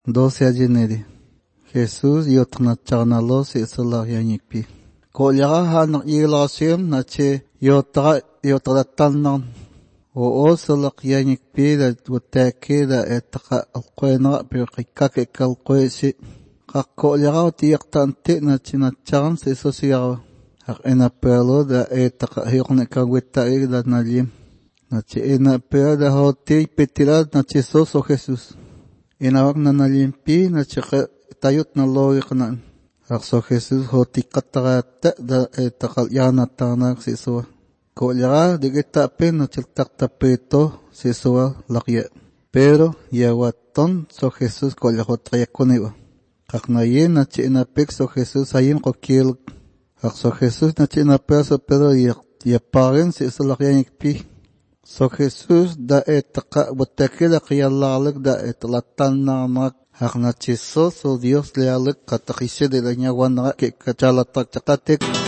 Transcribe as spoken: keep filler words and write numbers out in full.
doce ayeneri. Jesús yotnachagnalos isolah yanikpi. Kolyaga hanak yilasim nache yotra yotratalnan. O osolak yanikpi da wutaki da etaka alqoyna pirqikake kalqoysi. Kakkolyaga utiyaqtante nache nachagan sisosiyaga. Haq ena pelo da etaka hiqne kagweta da nalim. Nache ena pelo da hoti petira nache soso Jesús. Ena wak na nalimpi nache tayut na loiqnan. Haqso Jesús hoti qatagata da etaka yanatana sisoa. Kolyaga digita pe nache taktapeto sisoa laqya. Pero yawaton so Jesús kolyahot yakoniwa. Haqnaye nache ena pek so Jesús ayin qokiel. Haqso Jesús nache ena peso Pedro yaparen siso laqyanikpi. So Jesús da etaka butakila qiyalalik da etlatananak. Haqnachiso so Dios lealik katakishe de la ñaguanaga que kachalatak chakatek.